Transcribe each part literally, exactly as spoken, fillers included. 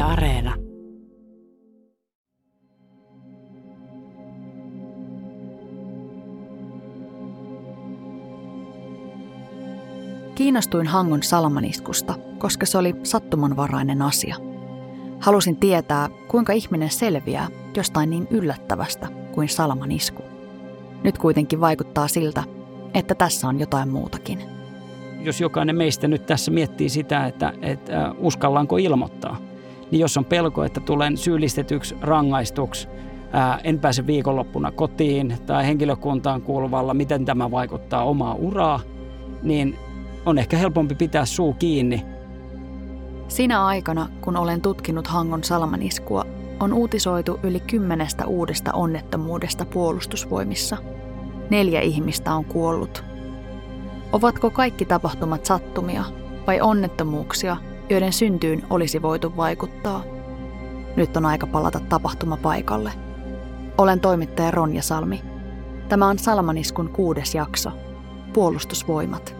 Areena. Kiinnostuin Hangon salamaniskusta, koska se oli sattumanvarainen asia. Halusin tietää, kuinka ihminen selviää jostain niin yllättävästä kuin salamanisku. Nyt kuitenkin vaikuttaa siltä, että tässä on jotain muutakin. Jos jokainen meistä nyt tässä miettii sitä, että, että uskallanko ilmoittaa, niin jos on pelko, että tulen syyllistetyksi, rangaistuksi, ää, en pääse viikonloppuna kotiin tai henkilökuntaan kuuluvalla, miten tämä vaikuttaa omaa uraa, niin on ehkä helpompi pitää suu kiinni. Sinä aikana, kun olen tutkinut Hangon salamaniskua, on uutisoitu yli kymmenestä uudesta onnettomuudesta puolustusvoimissa. Neljä ihmistä on kuollut. Ovatko kaikki tapahtumat sattumia vai onnettomuuksia, joiden syntyyn olisi voitu vaikuttaa? Nyt on aika palata tapahtumapaikalle. Olen toimittaja Ronja Salmi. Tämä on Salamaniskun kuudes jakso. Puolustusvoimat.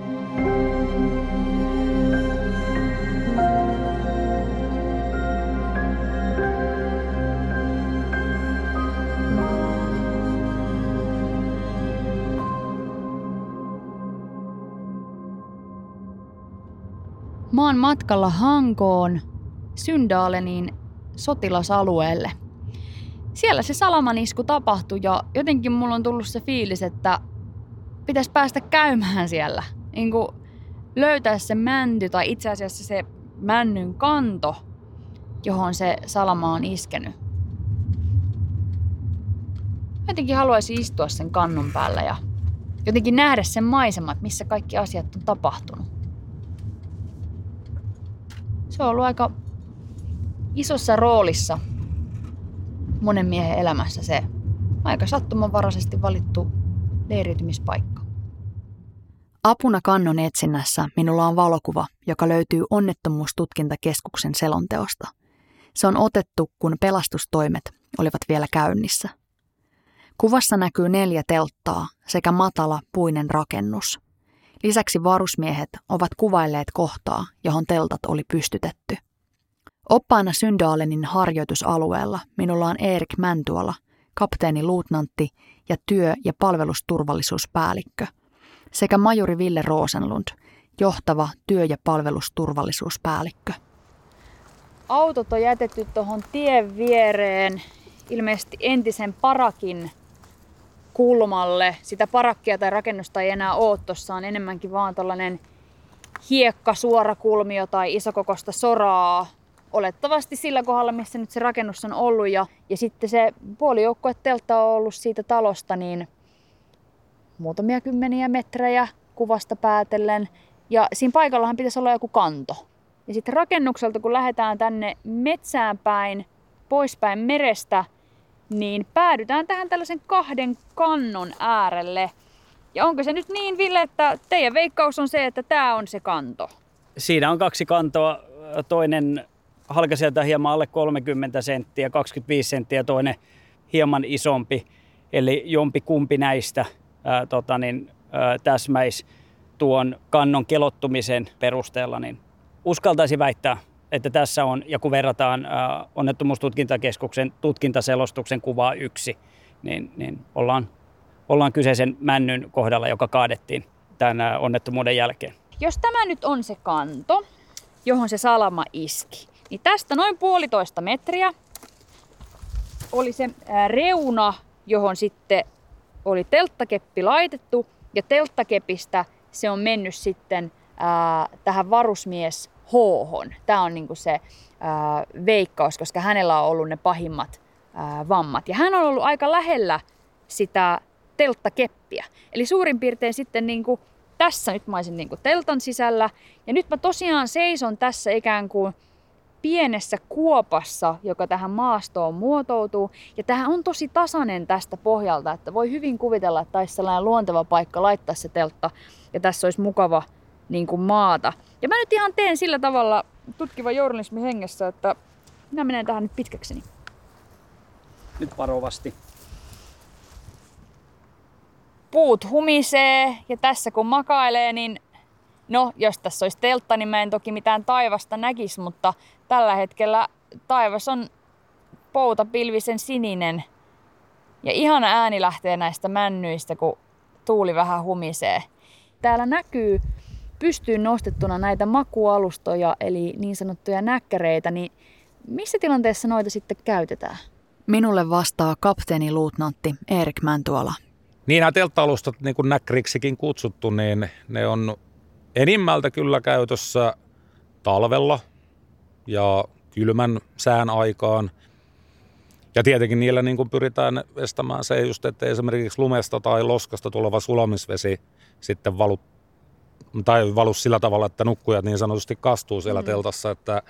Mä oon matkalla Hankoon, Syndaleniin sotilasalueelle. Siellä se salamanisku tapahtui ja jotenkin mulla on tullut se fiilis, että pitäisi päästä käymään siellä. Niin kuin löytää se mänty tai itse asiassa se männyn kanto, johon se salama on iskenyt. Jotenkin haluaisin istua sen kannon päällä ja jotenkin nähdä sen maisemat, missä kaikki asiat on tapahtunut. Se on ollut aika isossa roolissa monen miehen elämässä se aika sattumanvaraisesti valittu leiriytymispaikka. Apuna kannon etsinnässä minulla on valokuva, joka löytyy Onnettomuustutkintakeskuksen selonteosta. Se on otettu, kun pelastustoimet olivat vielä käynnissä. Kuvassa näkyy neljä telttaa sekä matala puinen rakennus. Lisäksi varusmiehet ovat kuvailleet kohtaa, johon teltat oli pystytetty. Oppaana Syndalenin harjoitusalueella minulla on Erik Mäntuala, kapteeniluutnantti ja työ- ja palvelusturvallisuuspäällikkö, sekä majuri Ville Rosenlund, johtava työ- ja palvelusturvallisuuspäällikkö. Autot on jätetty tuohon tien viereen, ilmeisesti entisen parakin kulmalle. Sitä parakkia tai rakennusta ei enää ole, tuossa on enemmänkin vaan tällainen hiekka, suorakulmio tai isokokoista soraa. Olettavasti sillä kohdalla, missä nyt se rakennus on ollut. Ja, ja sitten se puolijoukkueteltta on ollut siitä talosta niin muutamia kymmeniä metrejä kuvasta päätellen. Ja siinä paikallahan pitäisi olla joku kanto. Ja sitten rakennukselta, kun lähdetään tänne metsään päin, poispäin merestä, niin päädytään tähän tällaisen kahden kannon äärelle. Ja onko se nyt niin, Ville, että teidän veikkaus on se, että tämä on se kanto? Siinä on kaksi kantoa. Toinen halkasijalta hieman alle kolmekymmentä senttiä, kaksikymmentäviisi senttiä, toinen hieman isompi. Eli jompi kumpi näistä ää, tota niin, ää, täsmäisi tuon kannon kelottumisen perusteella. Niin uskaltaisin väittää, että tässä on, ja kun verrataan ää, Onnettomuustutkintakeskuksen tutkintaselostuksen kuvaa yksi, niin, niin ollaan, ollaan kyseisen männyn kohdalla, joka kaadettiin tämän onnettomuuden jälkeen. Jos tämä nyt on se kanto, johon se salama iski, niin tästä noin puolitoista metriä oli se reuna, johon sitten oli telttakeppi laitettu, ja telttakepistä se on mennyt sitten ää, tähän varusmies H:hon. Tämä on niinku se ää, veikkaus, koska hänellä on ollut ne pahimmat ää, vammat. Ja hän on ollut aika lähellä sitä telttakeppiä. Eli suurin piirtein sitten niinku tässä nyt mä olisin niinku teltan sisällä. Ja nyt mä tosiaan seison tässä ikään kuin pienessä kuopassa, joka tähän maastoon muotoutuu. Ja tämähän on tosi tasainen tästä pohjalta, että voi hyvin kuvitella, että olisi sellainen luonteva paikka laittaa se teltta. Ja tässä olisi mukava niin kuin maata. Ja mä nyt ihan teen sillä tavalla tutkivan journalismin hengessä, että minä menen tähän nyt pitkäkseni. Nyt varovasti. Puut humisee ja tässä kun makailee, niin No, jos tässä olisi teltta, niin mä en toki mitään taivasta näkisi, mutta tällä hetkellä taivas on poutapilvisen sininen. Ja ihana ääni lähtee näistä männyistä, kun tuuli vähän humisee. Täällä näkyy pystyyn nostettuna näitä makualustoja, eli niin sanottuja näkkäreitä, niin missä tilanteessa noita sitten käytetään? Minulle vastaa kapteeniluutnantti Erik Mäntuala. Niin nämä teltta-alustat, niin kuin näkkäriksikin kutsuttu, niin ne on enimmältä kyllä käytössä talvella ja kylmän sään aikaan. Ja tietenkin niillä niin kuin pyritään estämään se just, että esimerkiksi lumesta tai loskasta tuleva sulamisvesi sitten valu, tai valu sillä tavalla, että nukkujat niin sanotusti kastuu siellä mm. teltassa, että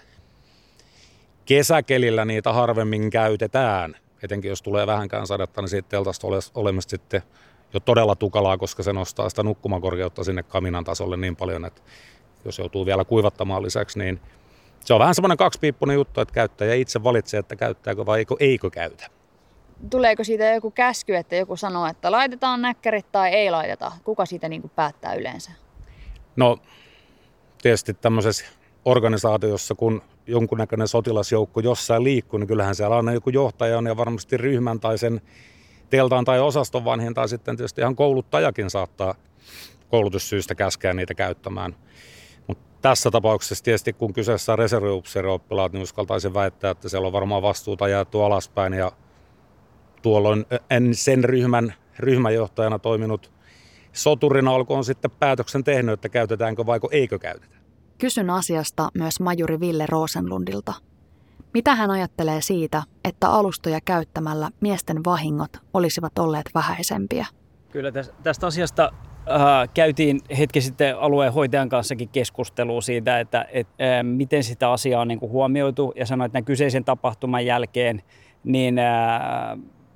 kesäkelillä niitä harvemmin käytetään. Etenkin jos tulee vähänkään sadetta, niin siitä teltasta olemassa sitten jo todella tukalaa, koska se nostaa sitä nukkumakorkeutta sinne kaminan tasolle niin paljon, että jos joutuu vielä kuivattamaan lisäksi, niin se on vähän semmoinen kaksipiippunen juttu, että käyttäjä itse valitsee, että käyttääkö vai eikö, eikö käytä. Tuleeko siitä joku käsky, että joku sanoo, että laitetaan näkkärit tai ei laiteta? Kuka siitä niin kuin päättää yleensä? No tietysti tämmöisessä organisaatiossa, kun jonkunnäköinen sotilasjoukko jossain liikkuu, niin kyllähän siellä on joku johtaja on ja varmasti ryhmän tai sen teltaan tai osaston vanhin tai sitten tietysti ihan kouluttajakin saattaa koulutussyistä käskeä niitä käyttämään. Mutta tässä tapauksessa tietysti kun kyseessä on reserviupseerioppilaat, niin uskaltaisin väittää, että siellä on varmaan vastuuta jaettu alaspäin ja tuolloin en sen ryhmän ryhmänjohtajana toiminut soturina olkoon sitten päätöksen tehnyt, että käytetäänkö vaiko eikö käytetä. Kysyn asiasta myös majuri Ville Rosenlundilta. Mitä hän ajattelee siitä, että alustoja käyttämällä miesten vahingot olisivat olleet vähäisempiä? Kyllä tästä asiasta äh, käytiin hetki sitten alueenhoitajan kanssakin keskustelua siitä, että et, äh, miten sitä asiaa on niin kuin huomioitu ja sanoi, että tämän kyseisen tapahtuman jälkeen niin äh,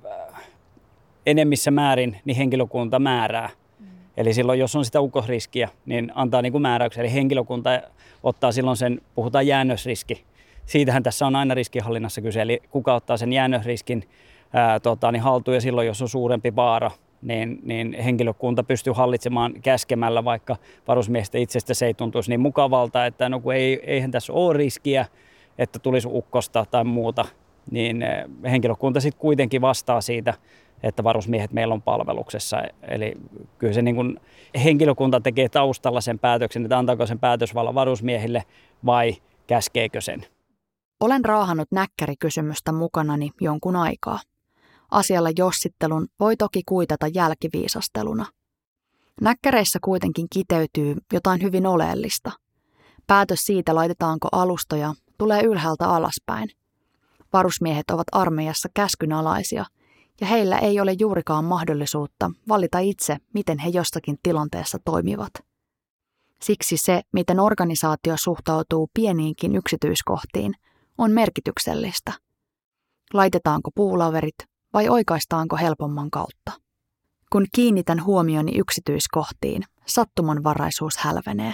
enemmissä määrin niin henkilökunta määrää. Mm. Eli silloin, jos on sitä ukosriskiä, niin antaa niin kuin määräyksen. Eli henkilökunta ottaa silloin sen, puhutaan jäännösriski. Siitähän tässä on aina riskinhallinnassa kyse, eli kuka ottaa sen jäännösriskin ää, tota, niin haltuun ja silloin, jos on suurempi vaara, niin, niin henkilökunta pystyy hallitsemaan käskemällä, vaikka varusmiestä itsestä se ei tuntuisi niin mukavalta, että no kun ei, eihän tässä ole riskiä, että tulisi ukkosta tai muuta, niin henkilökunta sitten kuitenkin vastaa siitä, että varusmiehet meillä on palveluksessa. Eli kyllä se niin kuin henkilökunta tekee taustalla sen päätöksen, että antaako sen päätösvallan varusmiehille vai käskeekö sen. Olen raahannut näkkärikysymystä mukanani jonkun aikaa. Asialla jossittelun voi toki kuitata jälkiviisasteluna. Näkkäreissä kuitenkin kiteytyy jotain hyvin oleellista. Päätös siitä, laitetaanko alustoja, tulee ylhäältä alaspäin. Varusmiehet ovat armeijassa käskynalaisia, ja heillä ei ole juurikaan mahdollisuutta valita itse, miten he jossakin tilanteessa toimivat. Siksi se, miten organisaatio suhtautuu pieniinkin yksityiskohtiin, on merkityksellistä. Laitetaanko puulaverit vai oikaistaanko helpomman kautta? Kun kiinnitän huomioni yksityiskohtiin, sattumanvaraisuus hälvenee.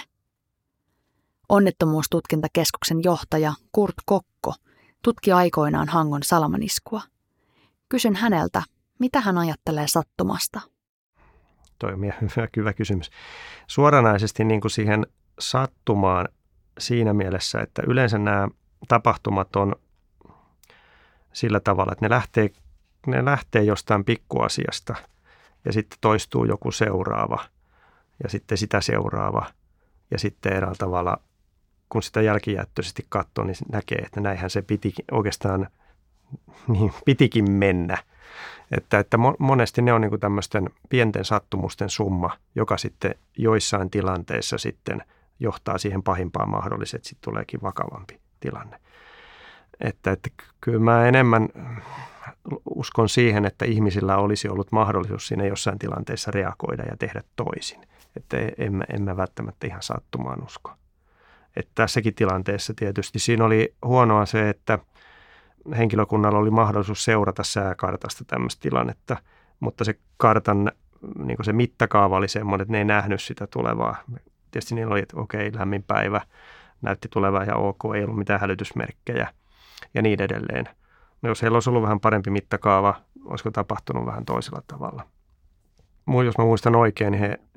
Onnettomuustutkintakeskuksen johtaja Kurt Kokko tutki aikoinaan Hangon salamaniskua. Kysyn häneltä, mitä hän ajattelee sattumasta. Toi on hyvä, hyvä kysymys. Suoranaisesti niin kuin siihen sattumaan siinä mielessä, että yleensä nämä tapahtumat on sillä tavalla, että ne lähtee, ne lähtee jostain pikkuasiasta ja sitten toistuu joku seuraava ja sitten sitä seuraava ja sitten eräällä tavalla, kun sitä jälkijättöisesti katsoo, niin näkee, että näinhän se piti oikeastaan niin pitikin mennä. Että, että monesti ne on niin kuin tämmöisten pienten sattumusten summa, joka sitten joissain tilanteissa sitten johtaa siihen pahimpaan mahdollisesti, että sitten tuleekin vakavampi tilanne. Että, että kyllä mä enemmän uskon siihen, että ihmisillä olisi ollut mahdollisuus siinä jossain tilanteessa reagoida ja tehdä toisin. Että en mä, en mä välttämättä ihan sattumaan usko. Että tässäkin tilanteessa tietysti siinä oli huonoa se, että henkilökunnalla oli mahdollisuus seurata sääkartasta tämmöistä tilannetta, mutta se kartan niin kuin se mittakaava oli semmoinen, että ne ei nähnyt sitä tulevaa. Tietysti niillä oli, että okei, lämmin päivä, näytti tulevaa ja ok, ei ollut mitään hälytysmerkkejä ja niin edelleen. No jos heillä olisi ollut vähän parempi mittakaava, olisiko tapahtunut vähän toisella tavalla. Jos mä muistan oikein, niin he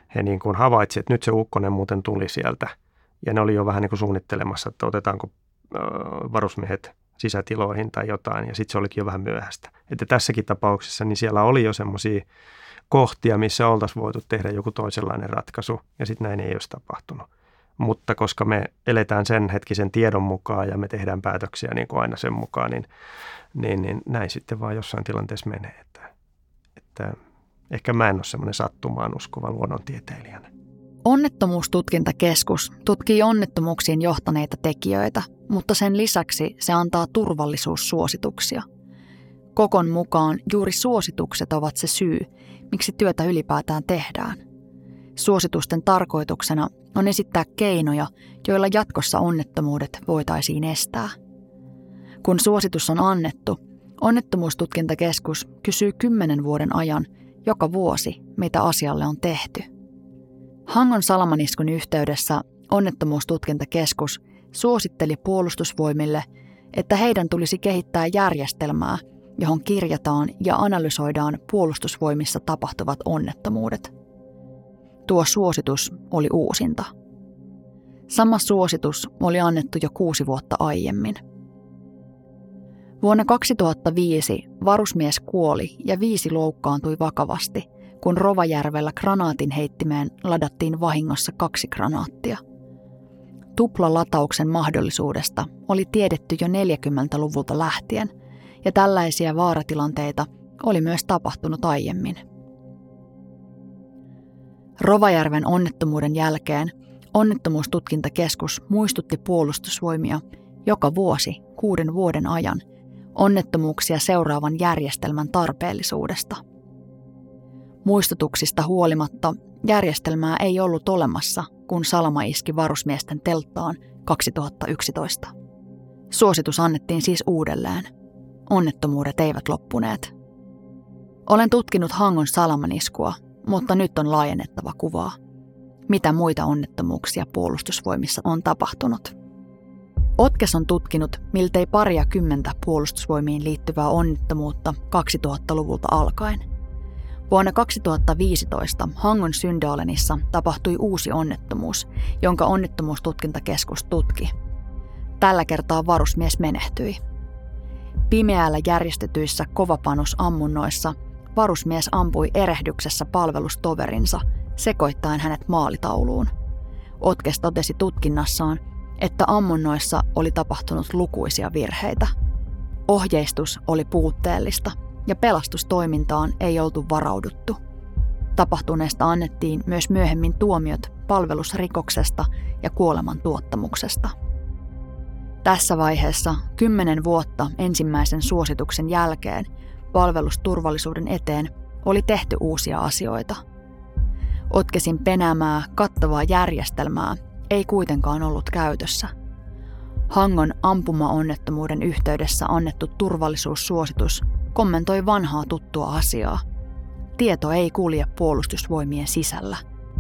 he niin kuin havaitsivat, että nyt se ukkonen muuten tuli sieltä. Ja ne oli jo vähän niin kuin suunnittelemassa, että otetaanko varusmiehet sisätiloihin tai jotain, ja sitten se olikin jo vähän myöhäistä. Että tässäkin tapauksessa niin siellä oli jo semmoisia kohtia, missä oltaisiin voitu tehdä joku toisenlainen ratkaisu, ja sitten näin ei olisi tapahtunut. Mutta koska me eletään sen hetkisen tiedon mukaan ja me tehdään päätöksiä niin kuin aina sen mukaan, niin, niin, niin näin sitten vaan jossain tilanteessa menee. Että, että ehkä mä en ole semmoinen sattumaan uskova luonnontieteilijänä. Onnettomuustutkintakeskus tutkii onnettomuuksiin johtaneita tekijöitä, mutta sen lisäksi se antaa turvallisuussuosituksia. Kokon mukaan juuri suositukset ovat se syy, miksi työtä ylipäätään tehdään. Suositusten tarkoituksena on esittää keinoja, joilla jatkossa onnettomuudet voitaisiin estää. Kun suositus on annettu, Onnettomuustutkintakeskus kysyy kymmenen vuoden ajan joka vuosi, mitä asialle on tehty. Hangon salamaniskun yhteydessä Onnettomuustutkintakeskus suositteli puolustusvoimille, että heidän tulisi kehittää järjestelmää, johon kirjataan ja analysoidaan puolustusvoimissa tapahtuvat onnettomuudet. Tuo suositus oli uusinta. Sama suositus oli annettu jo kuusi vuotta aiemmin. Vuonna kaksituhattaviisi varusmies kuoli ja viisi loukkaantui vakavasti, kun Rovajärvellä granaatin heittimeen ladattiin vahingossa kaksi granaattia. Tuplalatauksen mahdollisuudesta oli tiedetty jo neljäkymmentäluvulta lähtien, ja tällaisia vaaratilanteita oli myös tapahtunut aiemmin. Rovajärven onnettomuuden jälkeen Onnettomuustutkintakeskus muistutti puolustusvoimia joka vuosi kuuden vuoden ajan onnettomuuksia seuraavan järjestelmän tarpeellisuudesta. Muistutuksista huolimatta järjestelmää ei ollut olemassa, kun Salama iski varusmiesten telttaan kaksituhattayksitoista. Suositus annettiin siis uudelleen. Onnettomuudet eivät loppuneet. Olen tutkinut Hangon salamaniskua, mutta nyt on laajennettava kuvaa. Mitä muita onnettomuuksia puolustusvoimissa on tapahtunut? Otkes on tutkinut miltei paria kymmentä puolustusvoimiin liittyvää onnettomuutta kaksituhattaluvulta alkaen. Vuonna kaksituhattaviisitoista Hangon Syndalenissa tapahtui uusi onnettomuus, jonka Onnettomuustutkintakeskus tutki. Tällä kertaa varusmies menehtyi. Pimeällä järjestetyissä kovapanosammunnoissa varusmies ampui erehdyksessä palvelustoverinsa, sekoittaen hänet maalitauluun. Otkes totesi tutkinnassaan, että ammunnoissa oli tapahtunut lukuisia virheitä. Ohjeistus oli puutteellista ja pelastustoimintaan ei oltu varauduttu. Tapahtuneesta annettiin myös myöhemmin tuomiot palvelusrikoksesta ja kuoleman tuottamuksesta. Tässä vaiheessa kymmenen vuotta ensimmäisen suosituksen jälkeen palvelusturvallisuuden eteen oli tehty uusia asioita. Otkesin penäämää kattavaa järjestelmää ei kuitenkaan ollut käytössä. Hangon ampumaonnettomuuden yhteydessä annettu turvallisuussuositus kommentoi vanhaa tuttua asiaa. Tieto ei kulje puolustusvoimien sisällä.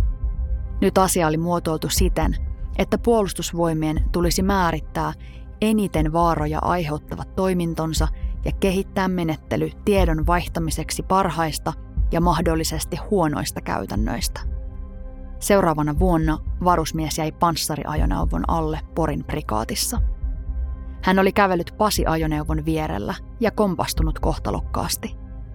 Nyt asia oli muotoiltu siten, että puolustusvoimien tulisi määrittää eniten vaaroja aiheuttavat toimintonsa ja kehittää menettely tiedon vaihtamiseksi parhaista ja mahdollisesti huonoista käytännöistä. Seuraavana vuonna varusmies jäi panssariajoneuvon alle Porin prikaatissa. Hän oli kävellyt Pasi-ajoneuvon vierellä ja kompastunut kohtalokkaasti.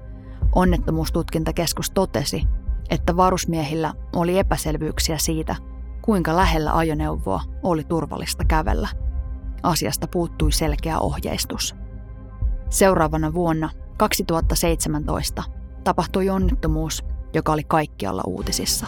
Onnettomuustutkintakeskus totesi, että varusmiehillä oli epäselvyyksiä siitä, kuinka lähellä ajoneuvoa oli turvallista kävellä. Asiasta puuttui selkeä ohjeistus. Seuraavana vuonna kaksituhattaseitsemäntoista tapahtui onnettomuus, joka oli kaikkialla uutisissa.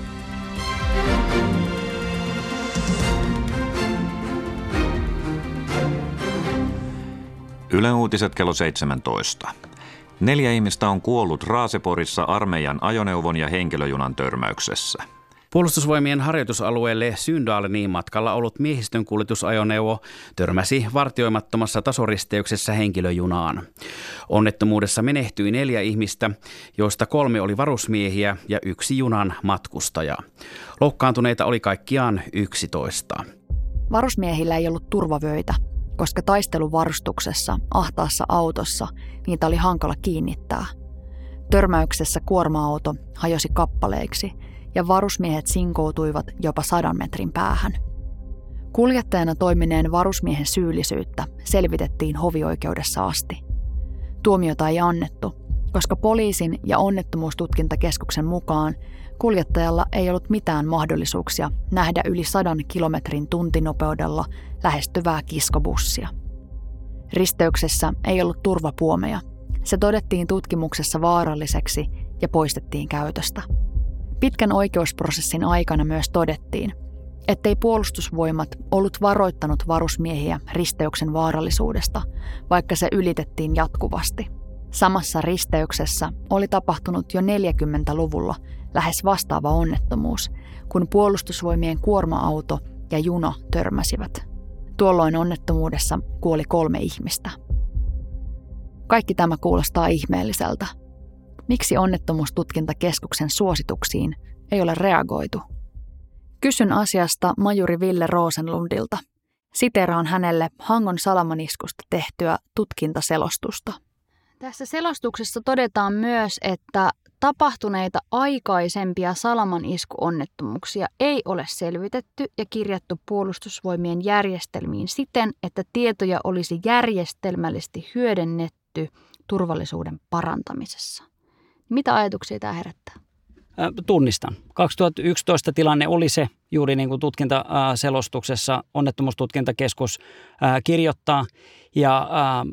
Yle Uutiset kello seitsemäntoista. Neljä ihmistä on kuollut Raaseporissa armeijan ajoneuvon ja henkilöjunan törmäyksessä. Puolustusvoimien harjoitusalueelle Syndaleniin matkalla ollut miehistön kuljetusajoneuvo törmäsi vartioimattomassa tasoristeyksessä henkilöjunaan. Onnettomuudessa menehtyi neljä ihmistä, joista kolme oli varusmiehiä ja yksi junan matkustaja. Loukkaantuneita oli kaikkiaan yksitoista. Varusmiehillä ei ollut turvavöitä, koska taisteluvarustuksessa ahtaassa autossa niitä oli hankala kiinnittää. Törmäyksessä kuorma-auto hajosi kappaleiksi ja varusmiehet sinkoutuivat jopa sadan metrin päähän. Kuljettajana toimineen varusmiehen syyllisyyttä selvitettiin hovioikeudessa asti. Tuomiota ei annettu, koska poliisin ja onnettomuustutkintakeskuksen mukaan kuljettajalla ei ollut mitään mahdollisuuksia nähdä yli sadan kilometrin tuntinopeudella lähestyvää kiskobussia. Risteyksessä ei ollut turvapuomeja. Se todettiin tutkimuksessa vaaralliseksi ja poistettiin käytöstä. Pitkän oikeusprosessin aikana myös todettiin, ettei puolustusvoimat ollut varoittanut varusmiehiä risteyksen vaarallisuudesta, vaikka se ylitettiin jatkuvasti. Samassa risteyksessä oli tapahtunut jo neljäkymmentäluvulla lähes vastaava onnettomuus, kun puolustusvoimien kuorma-auto ja juna törmäsivät. Tuolloin onnettomuudessa kuoli kolme ihmistä. Kaikki tämä kuulostaa ihmeelliseltä. Miksi onnettomuustutkintakeskuksen suosituksiin ei ole reagoitu? Kysyn asiasta majuri Ville Rosenlundilta. Siteeraan hänelle Hangon salamaniskusta tehtyä tutkintaselostusta. Tässä selostuksessa todetaan myös, että tapahtuneita aikaisempia salamaniskuonnettomuuksia ei ole selvitetty ja kirjattu puolustusvoimien järjestelmiin siten, että tietoja olisi järjestelmällisesti hyödynnetty turvallisuuden parantamisessa. Mitä ajatuksia tämä herättää? Tunnistan. kaksituhattayksitoista tilanne oli se, juuri niin kuin tutkintaselostuksessa onnettomuustutkintakeskus kirjoittaa, ja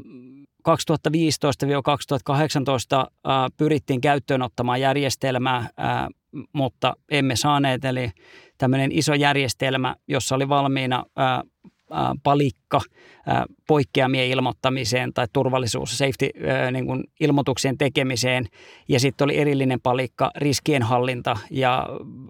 kaksituhattaviisitoista kaksituhattakahdeksantoista pyrittiin käyttöön ottamaan järjestelmää, mutta emme saaneet, eli tämmöinen iso järjestelmä, jossa oli valmiina palikka poikkeamien ilmoittamiseen tai turvallisuus- safety niin kuin ilmoituksien tekemiseen, ja sitten oli erillinen palikka riskien hallinta, ja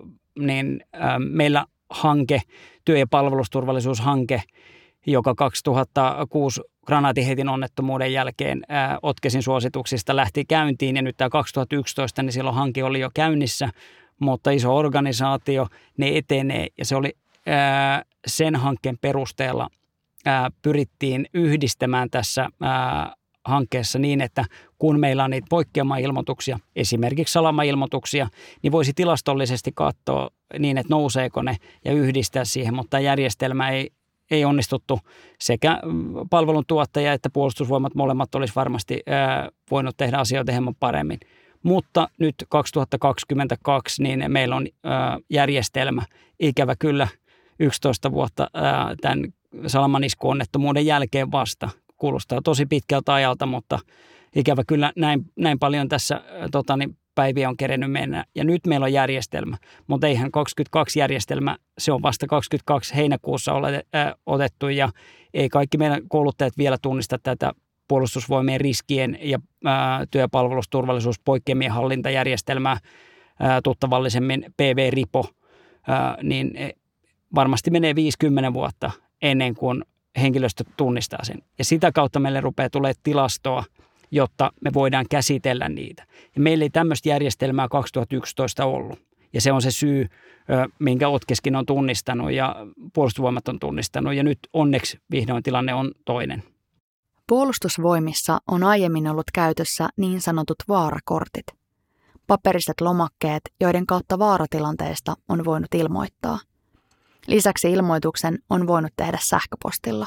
niin meillä hanke, työ- ja palvelusturvallisuushanke, joka kaksituhattakuusi granaatiheitin onnettomuuden jälkeen ää, Otkesin suosituksista lähti käyntiin, ja nyt tämä kaksituhattayksitoista, niin silloin hanke oli jo käynnissä, mutta iso organisaatio, ne etenee, ja se oli ää, sen hankkeen perusteella ää, pyrittiin yhdistämään tässä ää, hankkeessa niin, että kun meillä on niitä poikkeama-ilmoituksia, esimerkiksi salama-ilmoituksia, niin voisi tilastollisesti katsoa niin, että nouseeko ne ja yhdistää siihen, mutta järjestelmä ei ei onnistuttu. Sekä palveluntuottaja että puolustusvoimat molemmat olisi varmasti ää, voinut tehdä asioita hieman paremmin. Mutta nyt kaksituhattakaksikymmentäkaksi niin meillä on ää, järjestelmä, ikävä kyllä yksitoista vuotta ää, tämän salamaniskuonnettomuuden jälkeen vasta. Kuulostaa tosi pitkältä ajalta, mutta ikävä kyllä näin, näin paljon tässä ää, tota, niin päiviä on kerennyt mennä, ja nyt meillä on järjestelmä, mutta eihän kaksikymmentäkaksi järjestelmä, se on vasta kaksikymmentäkaksi heinäkuussa ole, äh, otettu, ja ei kaikki meidän kouluttajat vielä tunnista tätä puolustusvoimien riskien ja äh, työpalvelusturvallisuuspoikkeamien hallintajärjestelmää äh, tuttavallisemmin P V-ripo, äh, niin varmasti menee viisikymmentä vuotta ennen kuin henkilöstö tunnistaa sen, ja sitä kautta meille rupeaa tulemaan tilastoa, jotta me voidaan käsitellä niitä. Ja meillä ei tämmöistä järjestelmää kaksituhattayksitoista ollut. Ja se on se syy, minkä Otkeskin on tunnistanut ja puolustusvoimat on tunnistanut. Ja nyt onneksi vihdoin tilanne on toinen. Puolustusvoimissa on aiemmin ollut käytössä niin sanotut vaarakortit. Paperiset lomakkeet, joiden kautta vaaratilanteesta on voinut ilmoittaa. Lisäksi ilmoituksen on voinut tehdä sähköpostilla.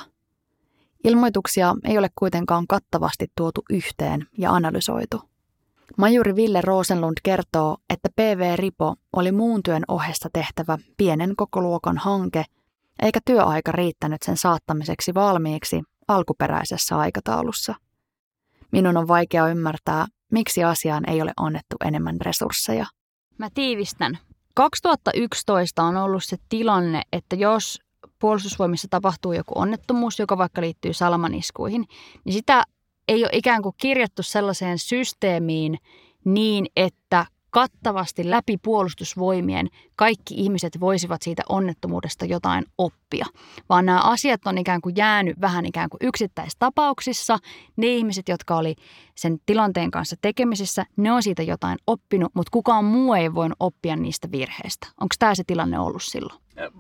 Ilmoituksia ei ole kuitenkaan kattavasti tuotu yhteen ja analysoitu. Majuri Ville Rosenlund kertoo, että P V-ripo oli muun työn ohessa tehtävä pienen kokoluokan hanke, eikä työaika riittänyt sen saattamiseksi valmiiksi alkuperäisessä aikataulussa. Minun on vaikea ymmärtää, miksi asiaan ei ole annettu enemmän resursseja. Mä tiivistän. kaksituhattayksitoista on ollut se tilanne, että jos puolustusvoimissa tapahtuu joku onnettomuus, joka vaikka liittyy salamaniskuihin, niin sitä ei ole ikään kuin kirjattu sellaiseen systeemiin niin, että kattavasti läpi puolustusvoimien kaikki ihmiset voisivat siitä onnettomuudesta jotain oppia. Vaan nämä asiat on ikään kuin jäänyt vähän ikään kuin yksittäistapauksissa. Ne ihmiset, jotka oli sen tilanteen kanssa tekemisissä, ne on siitä jotain oppinut, mutta kukaan muu ei voinut oppia niistä virheistä. Onko tämä se tilanne ollut silloin?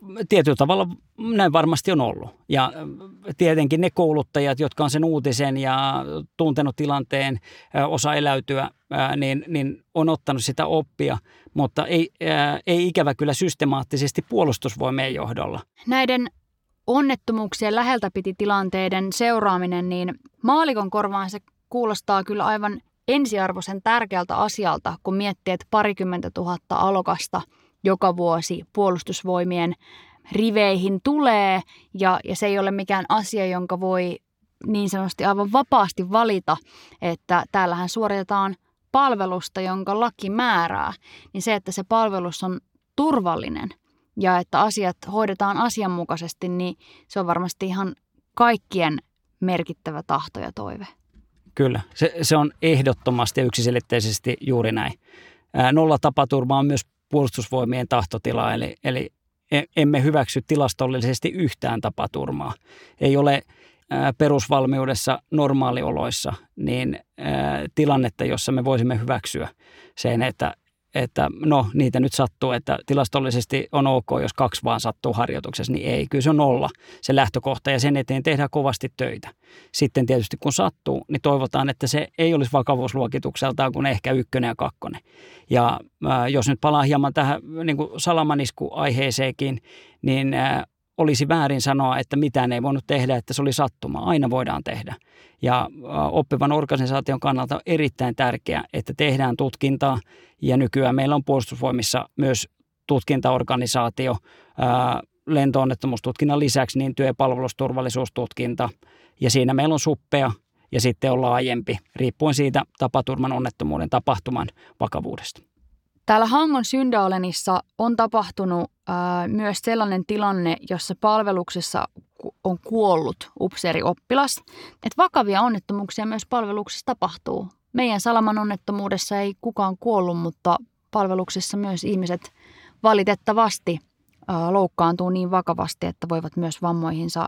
tietyllä tavalla näin varmasti on ollut. Ja tietenkin ne kouluttajat, jotka on sen uutisen ja tuntenut tilanteen, osa eläytyä, niin, niin on ottanut sitä oppia, mutta ei, ei ikävä kyllä systemaattisesti puolustusvoimien johdolla. Näiden onnettomuuksien läheltä piti tilanteiden seuraaminen, niin maalikon korvaan se kuulostaa kyllä aivan ensiarvoisen tärkeältä asialta, kun miettii, että parikymmentä tuhatta alokasta joka vuosi puolustusvoimien riveihin tulee, ja, ja se ei ole mikään asia, jonka voi niin sanotusti aivan vapaasti valita, että täällähän suoritetaan palvelusta, jonka laki määrää, niin se, että se palvelus on turvallinen ja että asiat hoidetaan asianmukaisesti, niin se on varmasti ihan kaikkien merkittävä tahto ja toive. Kyllä, se, se on ehdottomasti ja yksiselitteisesti juuri näin. Nolla tapaturma on myös puolustusvoimien tahtotila, eli, eli emme hyväksy tilastollisesti yhtään tapaturmaa. Ei ole ää, perusvalmiudessa normaalioloissa niin ää, tilannetta, jossa me voisimme hyväksyä sen, että, että no niitä nyt sattuu, että tilastollisesti on ok, jos kaksi vaan sattuu harjoituksessa, niin ei. Kyllä se on nolla se lähtökohta ja sen eteen tehdään kovasti töitä. Sitten tietysti kun sattuu, niin toivotaan, että se ei olisi vakavuusluokitukseltaan kuin ehkä ykkönen ja kakkonen. Ja äh, jos nyt palaa hieman tähän niin kuin salamanisku-aiheeseenkin, niin äh, olisi väärin sanoa, että mitään ei voinut tehdä, että se oli sattuma. Aina voidaan tehdä. Ja äh, oppivan organisaation kannalta on erittäin tärkeää, että tehdään tutkintaa. Ja nykyään meillä on puolustusvoimissa myös tutkintaorganisaatio, äh, lento-onnettomuustutkinnan lisäksi niin työ- ja palvelusturvallisuustutkinta. Ja siinä meillä on suppea ja sitten on laajempi, riippuen siitä tapaturman, onnettomuuden, tapahtuman vakavuudesta. Täällä Hangon Syndaalenissa on tapahtunut ää, myös sellainen tilanne, jossa palveluksessa on kuollut upseerioppilas. Että vakavia onnettomuuksia myös palveluksessa tapahtuu. Meidän Salaman onnettomuudessa ei kukaan kuollut, mutta palveluksessa myös ihmiset valitettavasti ää, loukkaantuu niin vakavasti, että voivat myös vammoihinsa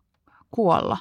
kuolla.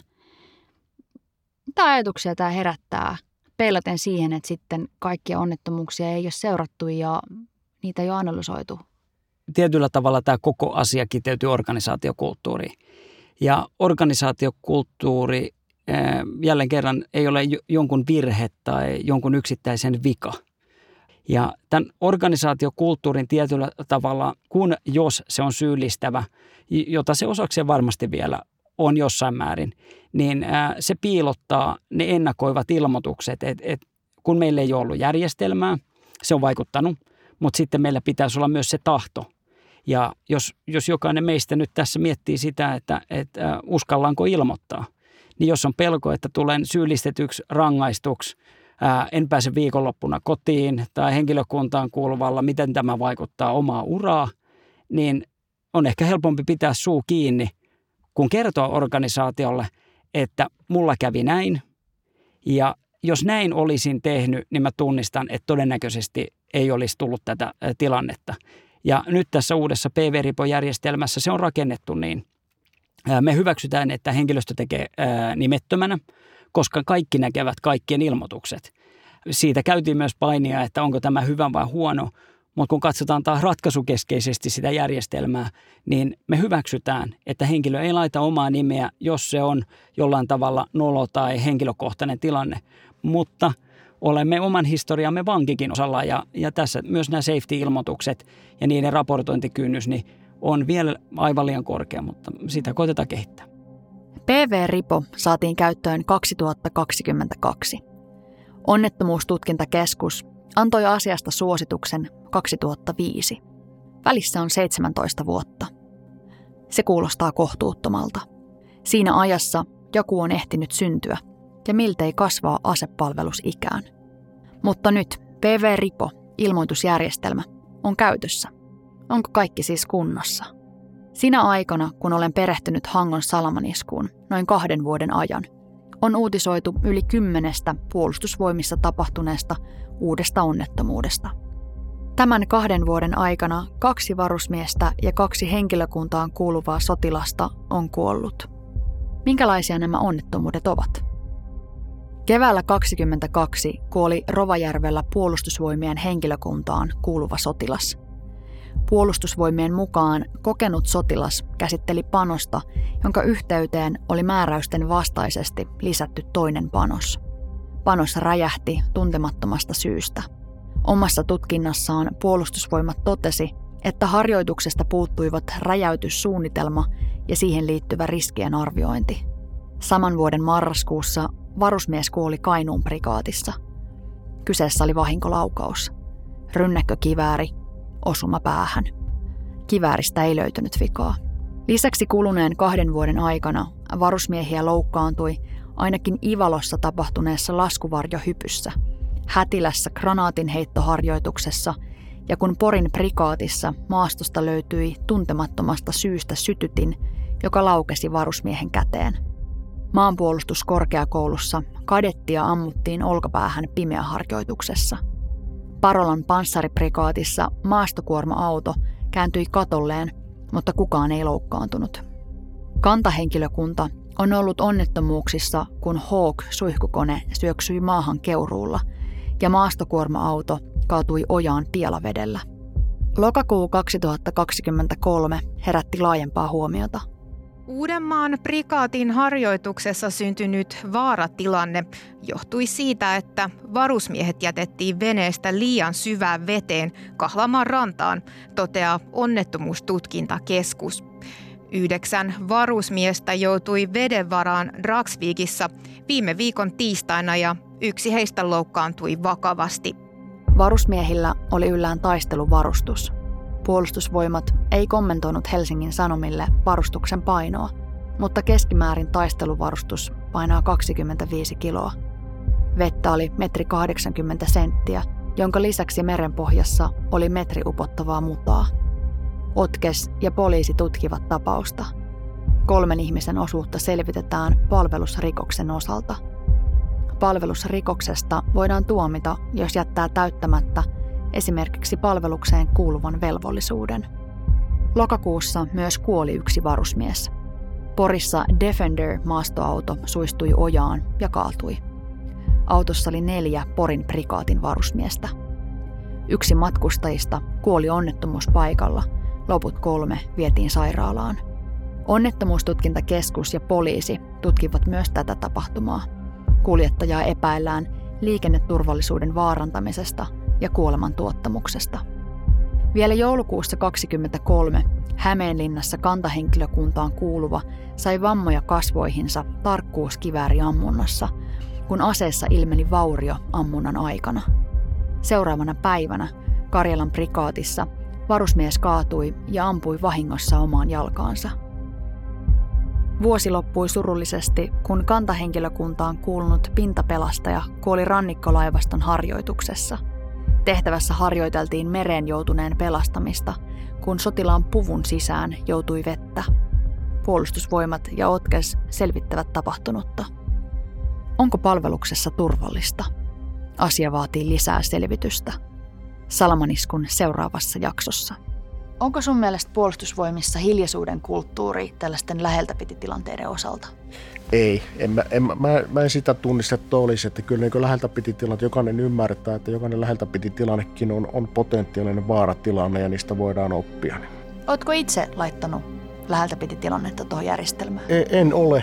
Mitä ajatuksia tämä herättää? Peilaten siihen, että sitten kaikkia onnettomuuksia ei ole seurattu ja niitä ei ole analysoitu. Tietyllä tavalla tämä koko asia kiteytyy organisaatiokulttuuriin. Ja organisaatiokulttuuri jälleen kerran ei ole jonkun virhe tai jonkun yksittäisen vika. Ja tämän organisaatiokulttuurin tietyllä tavalla, kun jos se on syyllistävä, jota se osakseen varmasti vielä on jossain määrin, niin se piilottaa ne ennakoivat ilmoitukset, että et kun meillä ei ole ollut järjestelmää, se on vaikuttanut, mutta sitten meillä pitäisi olla myös se tahto. Ja jos, jos jokainen meistä nyt tässä miettii sitä, että, että uskallanko ilmoittaa, niin jos on pelko, että tulen syyllistetyksi, rangaistuksi, ää, en pääse viikonloppuna kotiin tai henkilökuntaan kuuluvalla, miten tämä vaikuttaa omaa uraa, niin on ehkä helpompi pitää suu kiinni, kun kertoo organisaatiolle, että mulla kävi näin ja jos näin olisin tehnyt, niin mä tunnistan, että todennäköisesti ei olisi tullut tätä tilannetta. Ja nyt tässä uudessa P V-ripojärjestelmässä se on rakennettu niin. Me hyväksytään, että henkilöstö tekee nimettömänä, koska kaikki näkevät kaikkien ilmoitukset. Siitä käytiin myös painia, että onko tämä hyvä vai huono. Mutta kun katsotaan taas ratkaisukeskeisesti sitä järjestelmää, niin me hyväksytään, että henkilö ei laita omaa nimeä, jos se on jollain tavalla nolo tai henkilökohtainen tilanne. Mutta olemme oman historiamme vankikin osalla ja, ja tässä myös nämä safety-ilmoitukset ja niiden raportointikynnys niin on vielä aivan liian korkea, mutta sitä koitetaan kehittää. P V-ripo saatiin käyttöön kaksituhattakaksikymmentäkaksi. Onnettomuustutkintakeskus antoi asiasta suosituksen kaksituhattaviisi. Välissä on seitsemäntoista vuotta. Se kuulostaa kohtuuttomalta. Siinä ajassa joku on ehtinyt syntyä ja miltei kasvaa asepalvelusikään. Mutta nyt P V-ripo, ilmoitusjärjestelmä, on käytössä. Onko kaikki siis kunnossa? Sinä aikana, kun olen perehtynyt Hangon salamaniskuun noin kahden vuoden ajan, on uutisoitu yli kymmenestä puolustusvoimissa tapahtuneesta uudesta onnettomuudesta. Tämän kahden vuoden aikana kaksi varusmiestä ja kaksi henkilökuntaan kuuluvaa sotilasta on kuollut. Minkälaisia nämä onnettomuudet ovat? Keväällä kaksikymmentäkaksi kuoli Rovajärvellä puolustusvoimien henkilökuntaan kuuluva sotilas. Puolustusvoimien mukaan kokenut sotilas käsitteli panosta, jonka yhteyteen oli määräysten vastaisesti lisätty toinen panos. Panos räjähti tuntemattomasta syystä. Omassa tutkinnassaan Puolustusvoimat totesi, että harjoituksesta puuttuivat räjäytyssuunnitelma ja siihen liittyvä riskien arviointi. Saman vuoden marraskuussa varusmies kuoli Kainuun prikaatissa. Kyseessä oli vahinkolaukaus. Rynnäkkökivääri, osuma päähän. Kivääristä ei löytynyt vikaa. Lisäksi kuluneen kahden vuoden aikana varusmiehiä loukkaantui ainakin Ivalossa tapahtuneessa laskuvarjohypyssä, Hätilässä granaatinheittoharjoituksessa ja kun Porin prikaatissa maastosta löytyi tuntemattomasta syystä sytytin, joka laukesi varusmiehen käteen. Maanpuolustuskorkeakoulussa kadettia ammuttiin olkapäähän pimeäharjoituksessa. Parolan panssariprikaatissa maastokuorma-auto kääntyi katolleen, mutta kukaan ei loukkaantunut. Kantahenkilökunta on ollut onnettomuuksissa, kun Hawk-suihkukone syöksyi maahan Keuruulla ja maastokuorma-auto kaatui ojaan Pielavedellä. Lokakuu kaksituhattakaksikymmentäkolme herätti laajempaa huomiota. Uudenmaan prikaatin harjoituksessa syntynyt vaaratilanne johtui siitä, että varusmiehet jätettiin veneestä liian syvään veteen Kahlamaan rantaan, toteaa onnettomuustutkintakeskus. Yhdeksän varusmiestä joutui veden varaan Dragsvikissa viime viikon tiistaina ja yksi heistä loukkaantui vakavasti. Varusmiehillä oli yllään taisteluvarustus. Puolustusvoimat ei kommentoinut Helsingin Sanomille varustuksen painoa, mutta keskimäärin taisteluvarustus painaa kaksikymmentäviisi kiloa. Vettä oli metri kahdeksankymmentä senttiä, jonka lisäksi merenpohjassa oli metri upottavaa mutaa. Otkes ja poliisi tutkivat tapausta. Kolmen ihmisen osuutta selvitetään palvelusrikoksen osalta. Palvelusrikoksesta voidaan tuomita, jos jättää täyttämättä esimerkiksi palvelukseen kuuluvan velvollisuuden. Lokakuussa myös kuoli yksi varusmies. Porissa Defender-maastoauto suistui ojaan ja kaatui. Autossa oli neljä Porin prikaatin varusmiestä. Yksi matkustajista kuoli onnettomuuspaikalla, loput kolme vietiin sairaalaan. Onnettomuustutkintakeskus ja poliisi tutkivat myös tätä tapahtumaa. Kuljettajaa epäillään liikenneturvallisuuden vaarantamisesta ja kuoleman tuottamuksesta. Vielä joulukuussa kaksikymmentäkolme Hämeenlinnassa kantahenkilökuntaan kuuluva sai vammoja kasvoihinsa tarkkuuskivääriammunnassa, kun aseessa ilmeni vaurio ammunnan aikana. Seuraavana päivänä Karjalan prikaatissa varusmies kaatui ja ampui vahingossa omaan jalkaansa. Vuosi loppui surullisesti, kun kantahenkilökuntaan kuulunut pintapelastaja kuoli rannikkolaivaston harjoituksessa. Tehtävässä harjoiteltiin mereen joutuneen pelastamista, kun sotilaan puvun sisään joutui vettä. Puolustusvoimat ja Otkes selvittävät tapahtunutta. Onko palveluksessa turvallista? Asia vaatii lisää selvitystä. Salmaniskun seuraavassa jaksossa. Onko sun mielestä Puolustusvoimissa hiljaisuuden kulttuuri tällaisten läheltä piti tilanteiden osalta? Ei, en mä, en, mä, mä en sitä tunnista, että olisi, että kyllä niin läheltä piti tilanne, jokainen ymmärtää, että jokainen läheltä piti tilannekin on, on potentiaalinen vaaratilanne ja niistä voidaan oppia. Ootko itse laittanut läheltä piti tilannetta tuohon järjestelmään? En, en ole.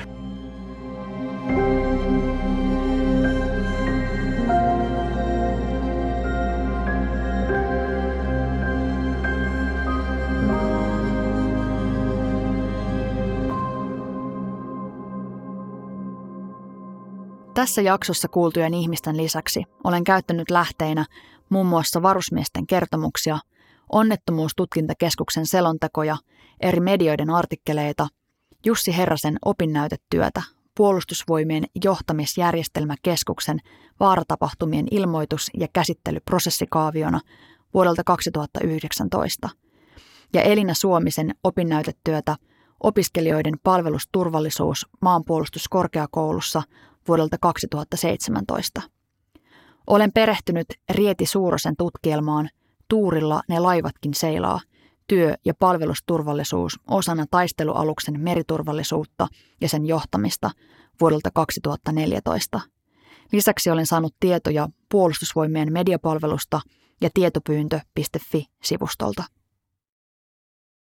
Tässä jaksossa kuultujen ihmisten lisäksi olen käyttänyt lähteinä muun muassa varusmiesten kertomuksia, onnettomuustutkintakeskuksen selontekoja, eri medioiden artikkeleita, Jussi Herrasen opinnäytetyötä, Puolustusvoimien johtamisjärjestelmäkeskuksen vaaratapahtumien ilmoitus- ja käsittelyprosessikaaviona vuodelta kaksituhattayhdeksäntoista ja Elina Suomisen opinnäytetyötä Opiskelijoiden palvelusturvallisuus maanpuolustuskorkeakoulussa vuodelta kaksituhattaseitsemäntoista. Olen perehtynyt Rieti Suurosen tutkielmaan Tuurilla ne laivatkin seilaa, työ- ja palvelusturvallisuus osana taistelualuksen meriturvallisuutta ja sen johtamista vuodelta kaksituhattaneljätoista. Lisäksi olen saanut tietoja Puolustusvoimien mediapalvelusta ja tietopyyntö piste fi-sivustolta.